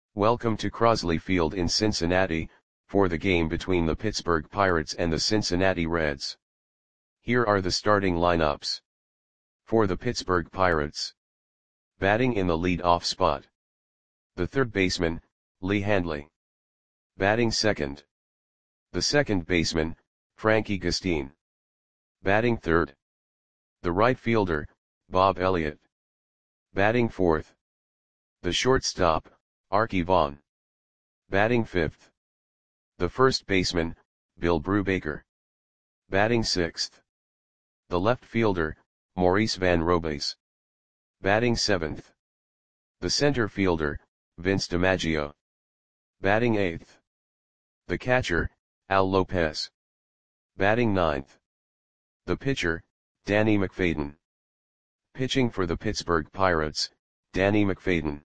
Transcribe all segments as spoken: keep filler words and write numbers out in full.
Welcome to Crosley Field in Cincinnati, for the game between the Pittsburgh Pirates and the Cincinnati Reds. Here are the starting lineups. For the Pittsburgh Pirates. Batting in the lead-off spot. The third baseman, Lee Handley. Batting second. The second baseman, Frankie Gustin. Batting third. The right fielder, Bob Elliott. Batting fourth. The shortstop, Arky Vaughan. Batting fifth. The first baseman, Bill Brubaker. Batting sixth. The left fielder, Maurice Van Robays. Batting seventh. The center fielder, Vince DiMaggio. Batting eighth. The catcher, Al Lopez. Batting ninth. The pitcher, Danny McFadden. Pitching for the Pittsburgh Pirates, Danny McFadden.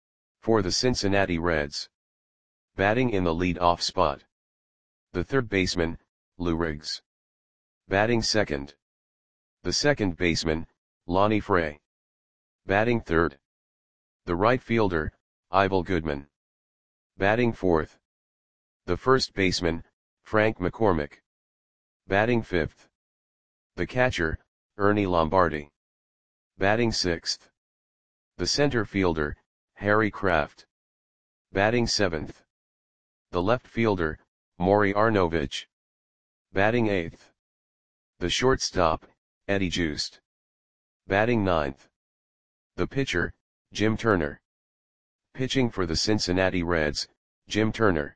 For the Cincinnati Reds. Batting in the lead-off spot. The third baseman, Lou Riggs. Batting second. The second baseman, Lonnie Fray. Batting third. The right fielder, Ivel Goodman. Batting fourth. The first baseman, Frank McCormick. Batting fifth. The catcher, Ernie Lombardi. Batting sixth. The center fielder, Harry Kraft. Batting seventh. The left fielder, Maury Arnovich. Batting eighth. The shortstop, Eddie Joost. Batting ninth. The pitcher, Jim Turner. Pitching for the Cincinnati Reds, Jim Turner.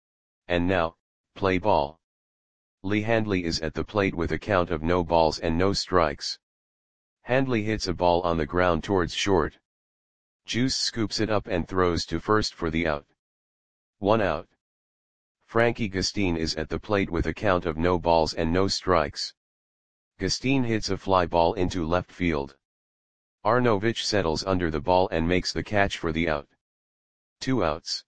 And now, play ball. Lee Handley is at the plate with a count of no balls and no strikes. Handley hits a ball on the ground towards short. Juice scoops it up and throws to first for the out. One out. Frankie Gustin is at the plate with a count of no balls and no strikes. Gustin hits a fly ball into left field. Arnovich settles under the ball and makes the catch for the out. Two outs.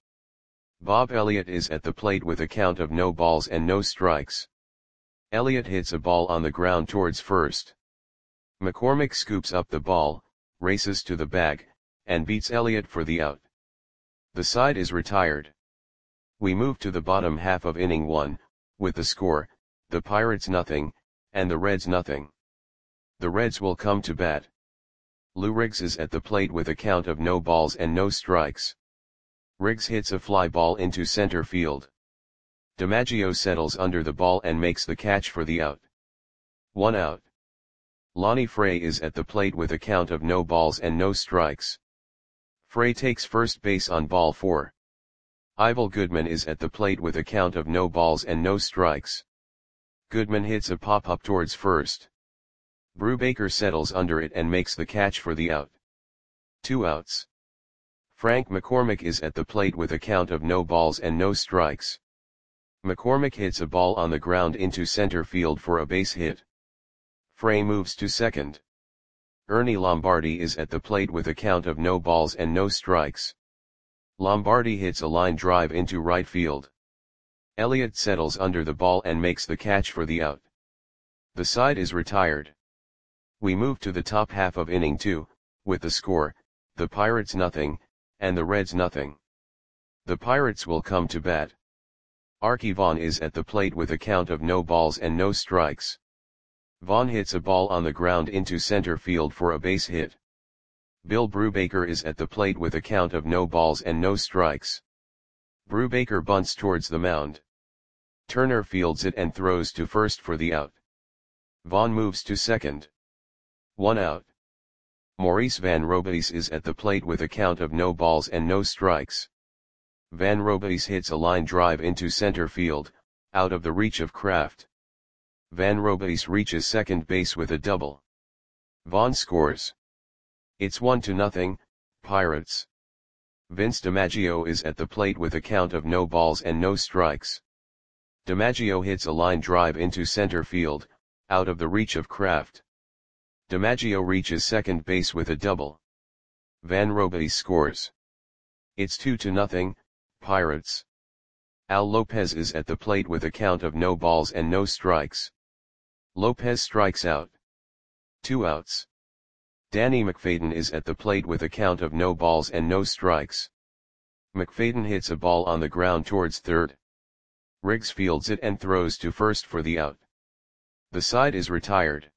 Bob Elliott is at the plate with a count of no balls and no strikes. Elliott hits a ball on the ground towards first. McCormick scoops up the ball, races to the bag, and beats Elliott for the out. The side is retired. We move to the bottom half of inning one, with the score, the Pirates nothing, and the Reds nothing. The Reds will come to bat. Lou Riggs is at the plate with a count of no balls and no strikes. Riggs hits a fly ball into center field. DiMaggio settles under the ball and makes the catch for the out. One out. Lonnie Fray is at the plate with a count of no balls and no strikes. Fray takes first base on ball four. Ivel Goodman is at the plate with a count of no balls and no strikes. Goodman hits a pop-up towards first. Brubaker settles under it and makes the catch for the out. Two outs. Frank McCormick is at the plate with a count of no balls and no strikes. McCormick hits a ball on the ground into center field for a base hit. Fray moves to second. Ernie Lombardi is at the plate with a count of no balls and no strikes. Lombardi hits a line drive into right field. Elliott settles under the ball and makes the catch for the out. The side is retired. We move to the top half of inning two, with the score, the Pirates nothing, and the Reds nothing. The Pirates will come to bat. Arky Vaughan is at the plate with a count of no balls and no strikes. Vaughan hits a ball on the ground into center field for a base hit. Bill Brubaker is at the plate with a count of no balls and no strikes. Brubaker bunts towards the mound. Turner fields it and throws to first for the out. Vaughan moves to second. One out. Maurice Van Robays is at the plate with a count of no balls and no strikes. Van Robays hits a line drive into center field, out of the reach of Kraft. Van Robays reaches second base with a double. Vaughan scores. It's one to nothing, Pirates. Vince DiMaggio is at the plate with a count of no balls and no strikes. DiMaggio hits a line drive into center field, out of the reach of Kraft. DiMaggio reaches second base with a double. Van Robays scores. It's two to nothing, Pirates. Al Lopez is at the plate with a count of no balls and no strikes. Lopez strikes out. Two outs. Danny McFadden is at the plate with a count of no balls and no strikes. McFadden hits a ball on the ground towards third. Riggs fields it and throws to first for the out. The side is retired.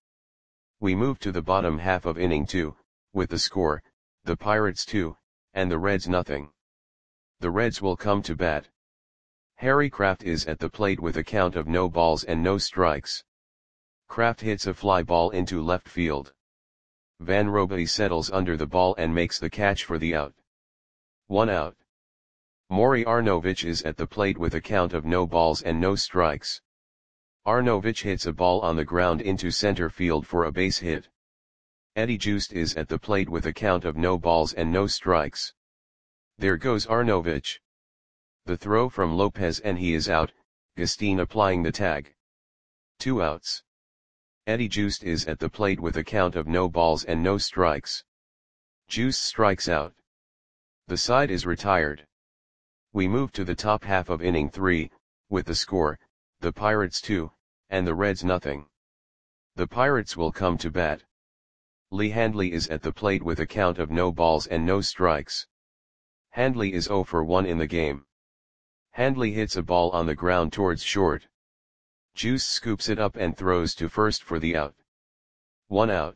We move to the bottom half of inning two, with the score, the Pirates two, and the Reds nothing. The Reds will come to bat. Harry Kraft is at the plate with a count of no balls and no strikes. Kraft hits a fly ball into left field. Van Roby settles under the ball and makes the catch for the out. One out. Maury Arnovich is at the plate with a count of no balls and no strikes. Arnovich hits a ball on the ground into center field for a base hit. Eddie Joost is at the plate with a count of no balls and no strikes. There goes Arnovich. The throw from Lopez and he is out, Gustin applying the tag. Two outs. Eddie Joost is at the plate with a count of no balls and no strikes. Joost strikes out. The side is retired. We move to the top half of inning three, with the score, the Pirates two, and the Reds nothing. The Pirates will come to bat. Lee Handley is at the plate with a count of no balls and no strikes. Handley is oh for one in the game. Handley hits a ball on the ground towards short. Juice scoops it up and throws to first for the out. One out.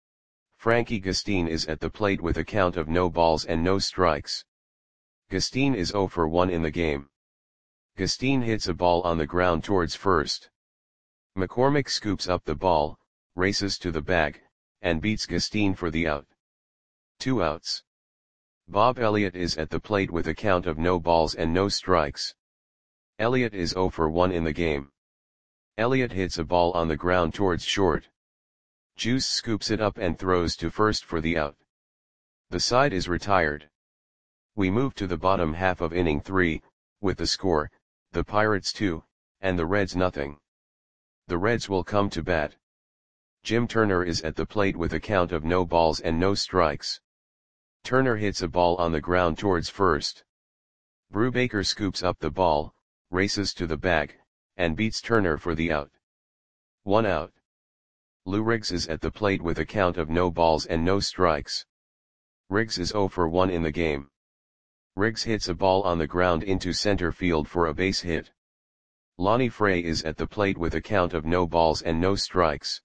Frankie Gustin is at the plate with a count of no balls and no strikes. Gustin is oh for one in the game. Gustin hits a ball on the ground towards first. McCormick scoops up the ball, races to the bag, and beats Gustin for the out. Two outs. Bob Elliott is at the plate with a count of no balls and no strikes. Elliott is oh for one in the game. Elliott hits a ball on the ground towards short. Juice scoops it up and throws to first for the out. The side is retired. We move to the bottom half of inning three, with the score, the Pirates two, and the Reds nothing. The Reds will come to bat. Jim Turner is at the plate with a count of no balls and no strikes. Turner hits a ball on the ground towards first. Brubaker scoops up the ball, races to the bag, and beats Turner for the out. One out. Lou Riggs is at the plate with a count of no balls and no strikes. Riggs is oh for one in the game. Riggs hits a ball on the ground into center field for a base hit. Lonnie Frey is at the plate with a count of no balls and no strikes.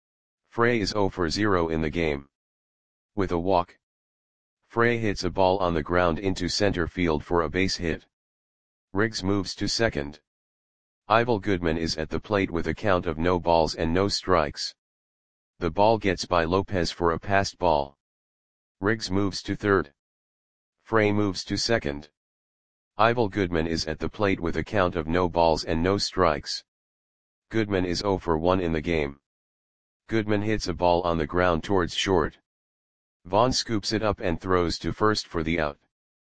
Frey is oh for zero in the game. With a walk. Frey hits a ball on the ground into center field for a base hit. Riggs moves to second. Ivel Goodman is at the plate with a count of no balls and no strikes. The ball gets by Lopez for a passed ball. Riggs moves to third. Frey moves to second. Ivel Goodman is at the plate with a count of no balls and no strikes. Goodman is oh for one in the game. Goodman hits a ball on the ground towards short. Vaughn scoops it up and throws to first for the out.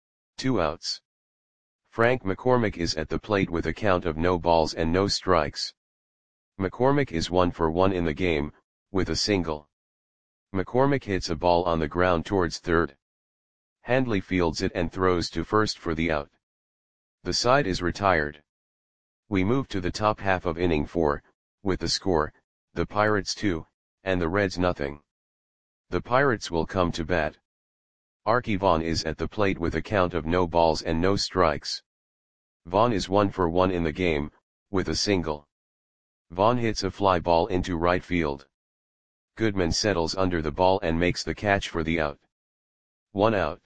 Two outs. Frank McCormick is at the plate with a count of no balls and no strikes. McCormick is one for one in the game, with a single. McCormick hits a ball on the ground towards third. Handley fields it and throws to first for the out. The side is retired. We move to the top half of inning four, with the score, the Pirates two, and the Reds nothing. The Pirates will come to bat. Archie Vaughn is at the plate with a count of no balls and no strikes. Vaughn is one for one in the game, with a single. Vaughn hits a fly ball into right field. Goodman settles under the ball and makes the catch for the out. One out.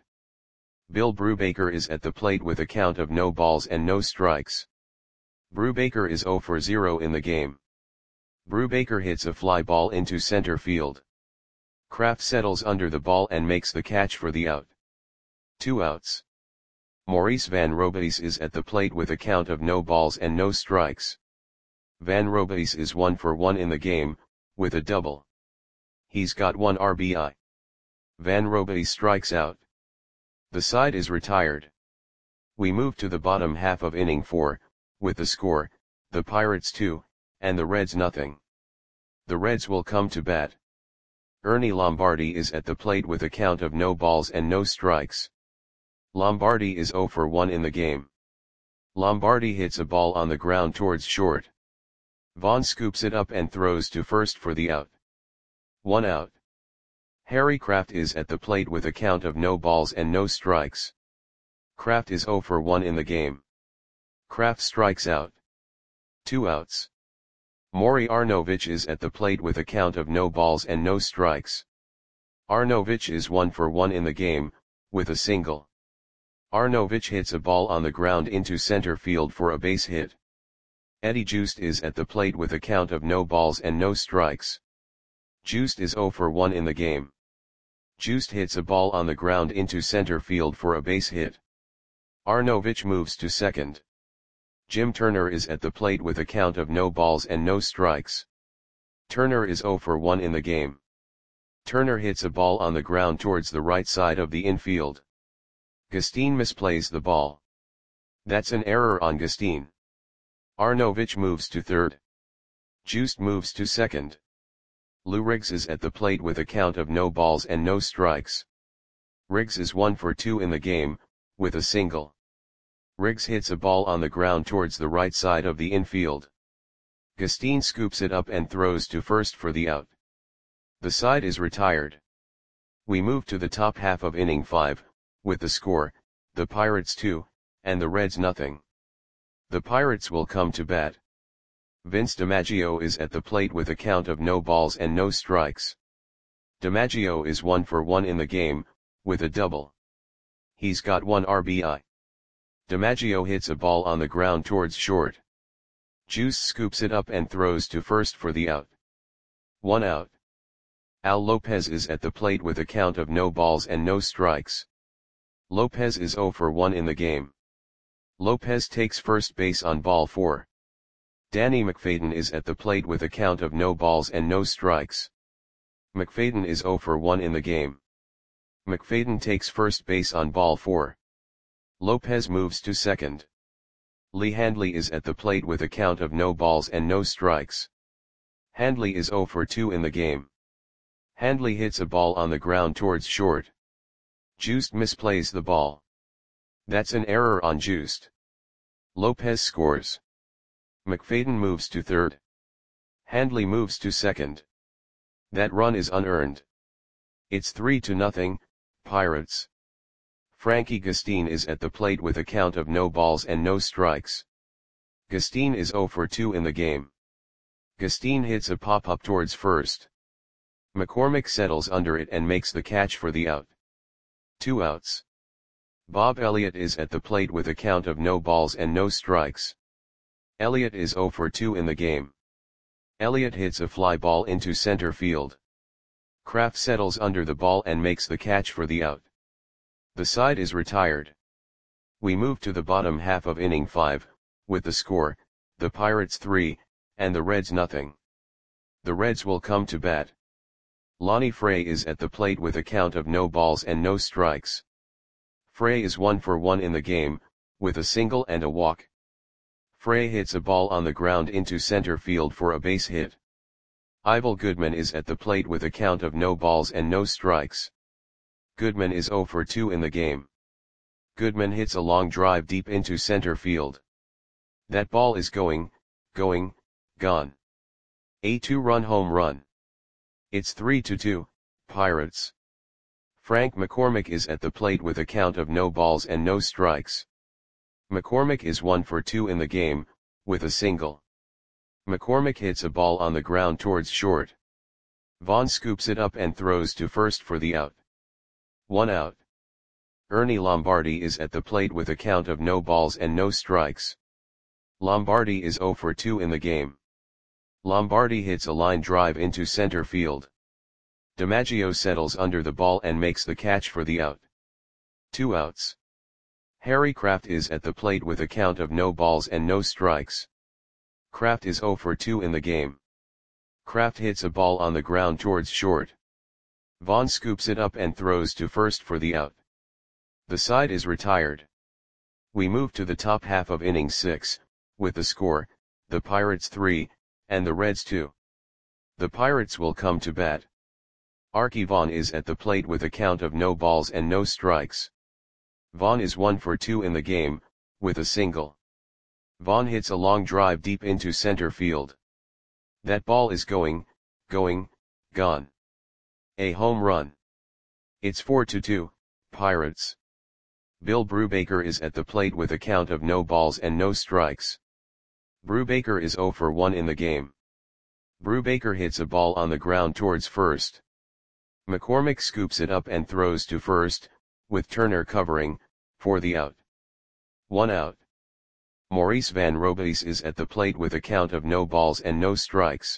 Bill Brubaker is at the plate with a count of no balls and no strikes. Brubaker is oh for zero in the game. Brubaker hits a fly ball into center field. Kraft settles under the ball and makes the catch for the out. Two outs. Maurice Van Robies is at the plate with a count of no balls and no strikes. Van Robies is one for one in the game, with a double. He's got one R B I. Van Robies strikes out. The side is retired. We move to the bottom half of inning four, with the score, the Pirates two, and the Reds nothing. The Reds will come to bat. Ernie Lombardi is at the plate with a count of no balls and no strikes. Lombardi is oh for one in the game. Lombardi hits a ball on the ground towards short. Vaughn scoops it up and throws to first for the out. One out. Harry Kraft is at the plate with a count of no balls and no strikes. Kraft is zero for one in the game. Kraft strikes out. Two outs. Maury Arnovich is at the plate with a count of no balls and no strikes. Arnovich is one for one in the game, with a single. Arnovich hits a ball on the ground into center field for a base hit. Eddie Joost is at the plate with a count of no balls and no strikes. Joost is zero for one in the game. Joost hits a ball on the ground into center field for a base hit. Arnovich moves to second. Jim Turner is at the plate with a count of no balls and no strikes. Turner is zero for one in the game. Turner hits a ball on the ground towards the right side of the infield. Gustin misplays the ball. That's an error on Gustin. Arnovich moves to third. Joost moves to second. Lou Riggs is at the plate with a count of no balls and no strikes. Riggs is one for two in the game, with a single. Riggs hits a ball on the ground towards the right side of the infield. Gustin scoops it up and throws to first for the out. The side is retired. We move to the top half of inning five, with the score, the Pirates two, and the Reds nothing. The Pirates will come to bat. Vince DiMaggio is at the plate with a count of no balls and no strikes. DiMaggio is one for one in the game, with a double. He's got one R B I. DiMaggio hits a ball on the ground towards short. Juice scoops it up and throws to first for the out. One out. Al Lopez is at the plate with a count of no balls and no strikes. Lopez is zero for one in the game. Lopez takes first base on ball four. Danny McFadden is at the plate with a count of no balls and no strikes. McFadden is zero for one in the game. McFadden takes first base on ball four. Lopez moves to second. Lee Handley is at the plate with a count of no balls and no strikes. Handley is zero for two in the game. Handley hits a ball on the ground towards short. Joost misplays the ball. That's an error on Joost. Lopez scores. McFadden moves to third. Handley moves to second. That run is unearned. It's three to nothing, Pirates. Frankie Gustin is at the plate with a count of no balls and no strikes. Gustin is zero for two in the game. Gustin hits a pop-up towards first. McCormick settles under it and makes the catch for the out. Two outs. Bob Elliott is at the plate with a count of no balls and no strikes. Elliott is zero for two in the game. Elliott hits a fly ball into center field. Kraft settles under the ball and makes the catch for the out. The side is retired. We move to the bottom half of inning five, with the score, the Pirates three, and the Reds nothing. The Reds will come to bat. Lonnie Frey is at the plate with a count of no balls and no strikes. Frey is one for one in the game, with a single and a walk. Frey hits a ball on the ground into center field for a base hit. Ivel Goodman is at the plate with a count of no balls and no strikes. Goodman is zero for two in the game. Goodman hits a long drive deep into center field. That ball is going, going, gone. A two-run home run. It's three to two, Pirates. Frank McCormick is at the plate with a count of no balls and no strikes. McCormick is one for two in the game, with a single. McCormick hits a ball on the ground towards short. Vaughn scoops it up and throws to first for the out. One out. Ernie Lombardi is at the plate with a count of no balls and no strikes. Lombardi is zero for two in the game. Lombardi hits a line drive into center field. DiMaggio settles under the ball and makes the catch for the out. Two outs. Harry Kraft is at the plate with a count of no balls and no strikes. Kraft is zero for two in the game. Kraft hits a ball on the ground towards short. Vaughn scoops it up and throws to first for the out. The side is retired. We move to the top half of inning six, with the score, the Pirates three, and the Reds two. The Pirates will come to bat. Archie Vaughn is at the plate with a count of no balls and no strikes. Vaughn is one for two in the game, with a single. Vaughn hits a long drive deep into center field. That ball is going, going, gone. A home run. It's four to two, Pirates. Bill Brubaker is at the plate with a count of no balls and no strikes. Brubaker is zero for one in the game. Brubaker hits a ball on the ground towards first. McCormick scoops it up and throws to first, with Turner covering, for the out. One out. Maurice Van Robies is at the plate with a count of no balls and no strikes.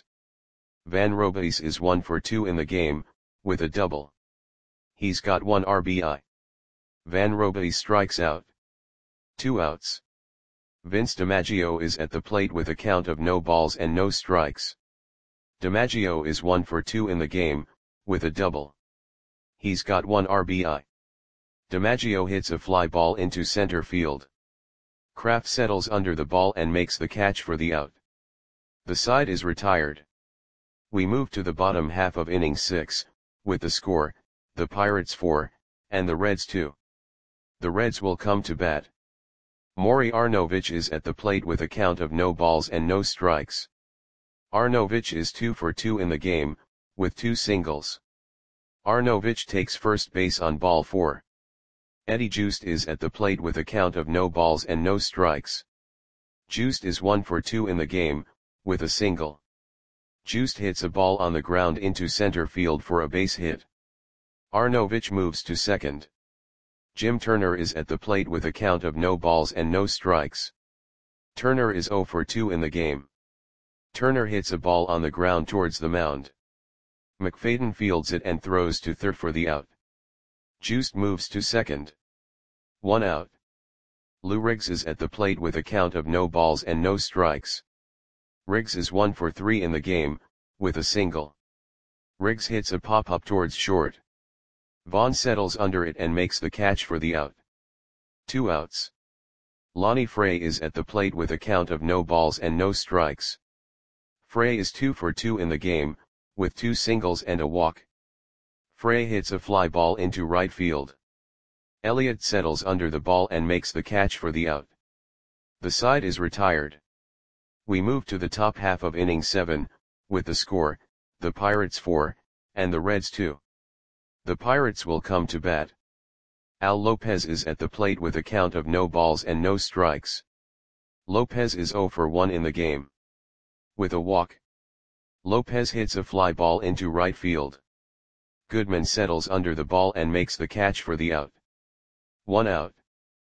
Van Robies is one for two in the game, with a double. He's got one R B I. Van Robies strikes out. Two outs. Vince DiMaggio is at the plate with a count of no balls and no strikes. DiMaggio is one for two in the game, with a double. He's got one R B I. DiMaggio hits a fly ball into center field. Kraft settles under the ball and makes the catch for the out. The side is retired. We move to the bottom half of inning six, with the score, the Pirates four, and the Reds two. The Reds will come to bat. Maury Arnovich is at the plate with a count of no balls and no strikes. Arnovich is two for two in the game, with two singles. Arnovich takes first base on ball four. Eddie Joost is at the plate with a count of no balls and no strikes. Joost is one for two in the game, with a single. Joost hits a ball on the ground into center field for a base hit. Arnovich moves to second. Jim Turner is at the plate with a count of no balls and no strikes. Turner is zero for two in the game. Turner hits a ball on the ground towards the mound. McFadden fields it and throws to third for the out. Joost moves to second. One out. Lou Riggs is at the plate with a count of no balls and no strikes. Riggs is one for three in the game, with a single. Riggs hits a pop-up towards short. Vaughn settles under it and makes the catch for the out. Two outs. Lonnie Frey is at the plate with a count of no balls and no strikes. Frey is two for two in the game, with two singles and a walk. Frey hits a fly ball into right field. Elliott settles under the ball and makes the catch for the out. The side is retired. We move to the top half of inning seven, with the score, the Pirates four, and the Reds two. The Pirates will come to bat. Al Lopez is at the plate with a count of no balls and no strikes. Lopez is zero for one in the game. With a walk. Lopez hits a fly ball into right field. Goodman settles under the ball and makes the catch for the out. One out.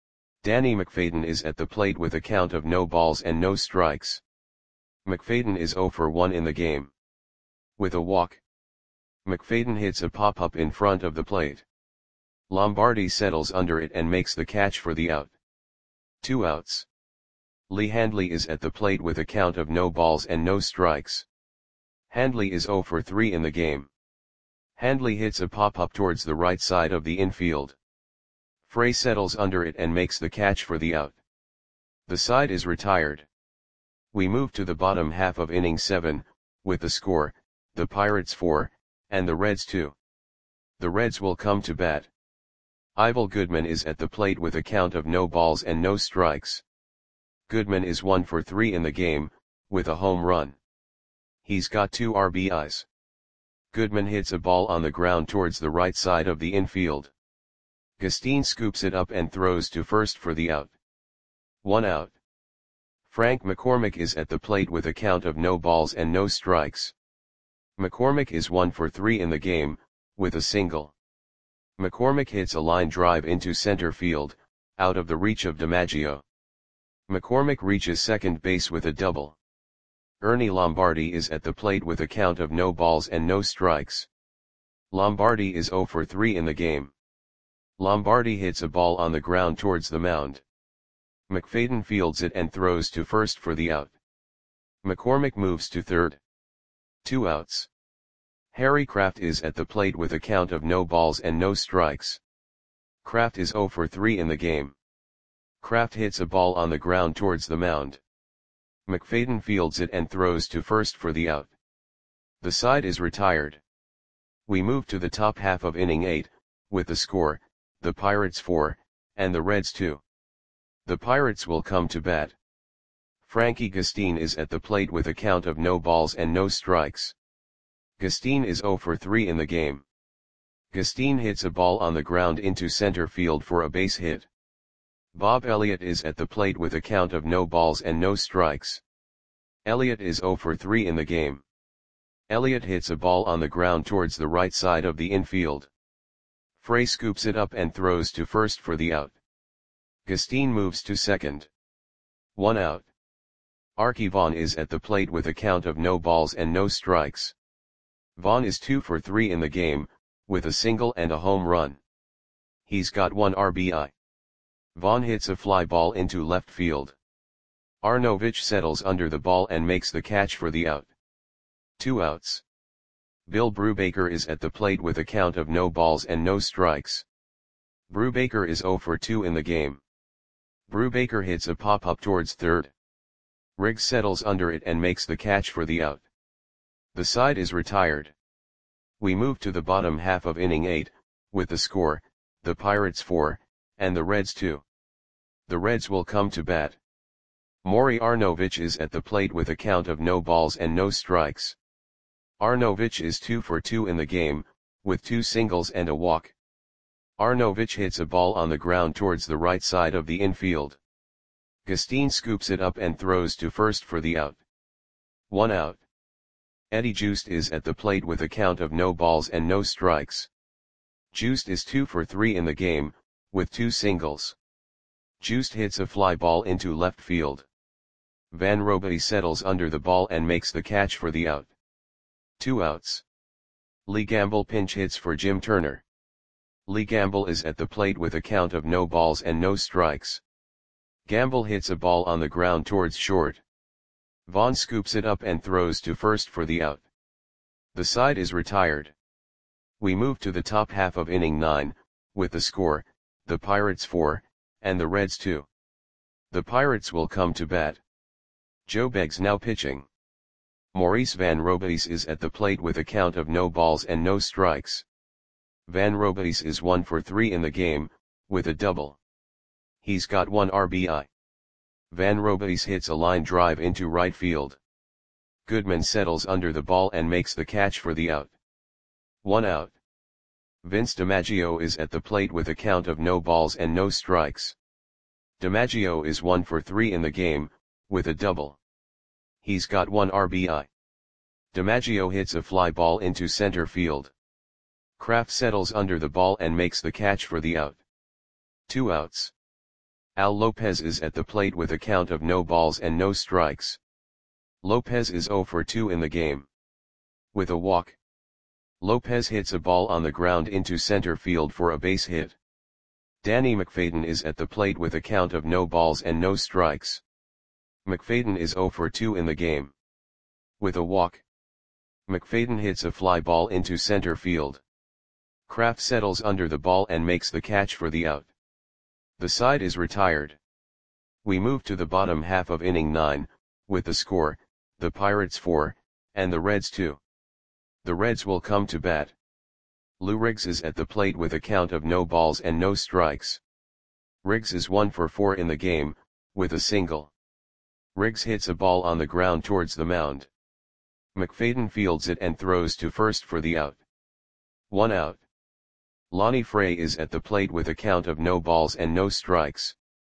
Danny McFadden is at the plate with a count of no balls and no strikes. McFadden is zero for one in the game. With a walk. McFadden hits a pop-up in front of the plate. Lombardi settles under it and makes the catch for the out. Two outs. Lee Handley is at the plate with a count of no balls and no strikes. Handley is zero for three in the game. Handley hits a pop-up towards the right side of the infield. Frey settles under it and makes the catch for the out. The side is retired. We move to the bottom half of inning seven, with the score, the Pirates four, and the Reds two. The Reds will come to bat. Ivel Goodman is at the plate with a count of no balls and no strikes. Goodman is one for three in the game, with a home run. He's got two R B Is. Goodman hits a ball on the ground towards the right side of the infield. Gustine scoops it up and throws to first for the out. One out. Frank McCormick is at the plate with a count of no balls and no strikes. McCormick is one for three in the game, with a single. McCormick hits a line drive into center field, out of the reach of DiMaggio. McCormick reaches second base with a double. Ernie Lombardi is at the plate with a count of no balls and no strikes. Lombardi is zero for three in the game. Lombardi hits a ball on the ground towards the mound. McFadden fields it and throws to first for the out. McCormick moves to third. Two outs. Harry Kraft is at the plate with a count of no balls and no strikes. Kraft is zero for three in the game. Kraft hits a ball on the ground towards the mound. McFadden fields it and throws to first for the out. The side is retired. We move to the top half of inning eight, with the score, the Pirates four, and the Reds two. The Pirates will come to bat. Frankie Gustine is at the plate with a count of no balls and no strikes. Gustine is zero for three in the game. Gustine hits a ball on the ground into center field for a base hit. Bob Elliott is at the plate with a count of no balls and no strikes. Elliott is zero for three in the game. Elliott hits a ball on the ground towards the right side of the infield. Frey scoops it up and throws to first for the out. Gustin moves to second. One out. Arky Vaughan is at the plate with a count of no balls and no strikes. Vaughan is two for three in the game, with a single and a home run. He's got one R B I. Vaughan hits a fly ball into left field. Arnovich settles under the ball and makes the catch for the out. Two outs. Bill Brubaker is at the plate with a count of no balls and no strikes. Brubaker is zero for two in the game. Brubaker hits a pop-up towards third. Riggs settles under it and makes the catch for the out. The side is retired. We move to the bottom half of inning eight, with the score, the Pirates four, and the Reds two. The Reds will come to bat. Maury Arnovich is at the plate with a count of no balls and no strikes. Arnovich is two for two in the game, with two singles and a walk. Arnovich hits a ball on the ground towards the right side of the infield. Gustin scoops it up and throws to first for the out. One out. Eddie Joost is at the plate with a count of no balls and no strikes. Joost is two for three in the game, with two singles. Joost hits a fly ball into left field. Van Robaty settles under the ball and makes the catch for the out. Two outs. Lee Gamble pinch hits for Jim Turner. Lee Gamble is at the plate with a count of no balls and no strikes. Gamble hits a ball on the ground towards short. Vaughan scoops it up and throws to first for the out. The side is retired. We move to the top half of inning nine, with the score, the Pirates four, and the Reds two. The Pirates will come to bat. Joe Beggs now pitching. Maurice Van Robaty is at the plate with a count of no balls and no strikes. Van Robaty is one for three in the game, with a double. He's got one R B I. Van Robaty hits a line drive into right field. Goodman settles under the ball and makes the catch for the out. One out. Vince DiMaggio is at the plate with a count of no balls and no strikes. DiMaggio is one for three in the game, with a double. He's got one R B I. DiMaggio hits a fly ball into center field. Kraft settles under the ball and makes the catch for the out. Two outs. Al Lopez is at the plate with a count of no balls and no strikes. Lopez is zero for two in the game. With a walk. Lopez hits a ball on the ground into center field for a base hit. Danny McFadden is at the plate with a count of no balls and no strikes. McFadden is zero for two in the game. With a walk. McFadden hits a fly ball into center field. Kraft settles under the ball and makes the catch for the out. The side is retired. We move to the bottom half of inning nine, with the score, the Pirates four, and the Reds two. The Reds will come to bat. Lou Riggs is at the plate with a count of no balls and no strikes. Riggs is one for four in the game, with a single. Riggs hits a ball on the ground towards the mound. McFadden fields it and throws to first for the out. One out. Lonnie Frey is at the plate with a count of no balls and no strikes.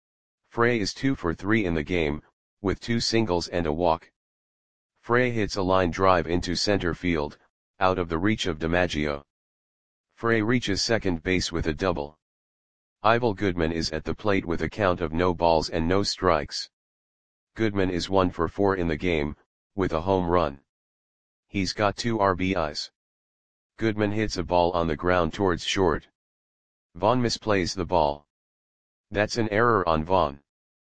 Frey is two for three in the game, with two singles and a walk. Frey hits a line drive into center field, out of the reach of DiMaggio. Frey reaches second base with a double. Ivel Goodman is at the plate with a count of no balls and no strikes. Goodman is one for four in the game, with a home run. He's got two R B Is. Goodman hits a ball on the ground towards short. Vaughan misplays the ball. That's an error on Vaughan.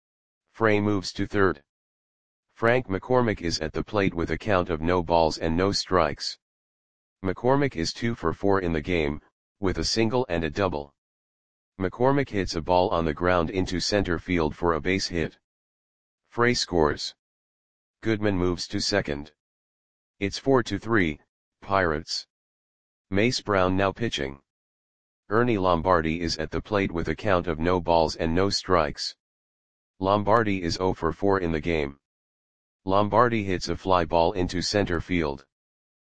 Frey moves to third. Frank McCormick is at the plate with a count of no balls and no strikes. McCormick is two for four in the game, with a single and a double. McCormick hits a ball on the ground into center field for a base hit. Frey scores. Goodman moves to second. It's four to three, Pirates. Mace Brown now pitching. Ernie Lombardi is at the plate with a count of no balls and no strikes. Lombardi is zero for four in the game. Lombardi hits a fly ball into center field.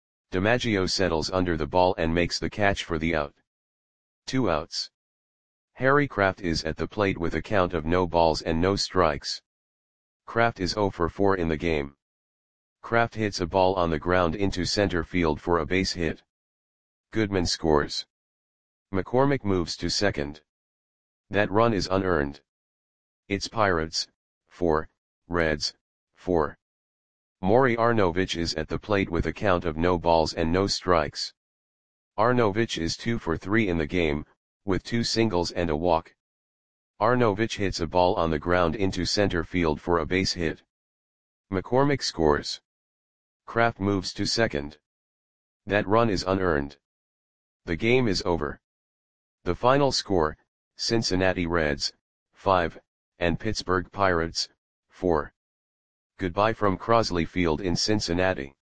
DiMaggio settles under the ball and makes the catch for the out. Two outs. Harry Kraft is at the plate with a count of no balls and no strikes. Kraft is zero for four in the game. Kraft hits a ball on the ground into center field for a base hit. Goodman scores. McCormick moves to second. That run is unearned. It's Pirates, four, Reds, four. Maury Arnovich is at the plate with a count of no balls and no strikes. Arnovich is two for three in the game, with two singles and a walk. Arnovich hits a ball on the ground into center field for a base hit. McCormick scores. Kraft moves to second. That run is unearned. The game is over. The final score, Cincinnati Reds, five, and Pittsburgh Pirates, four. Goodbye from Crosley Field in Cincinnati.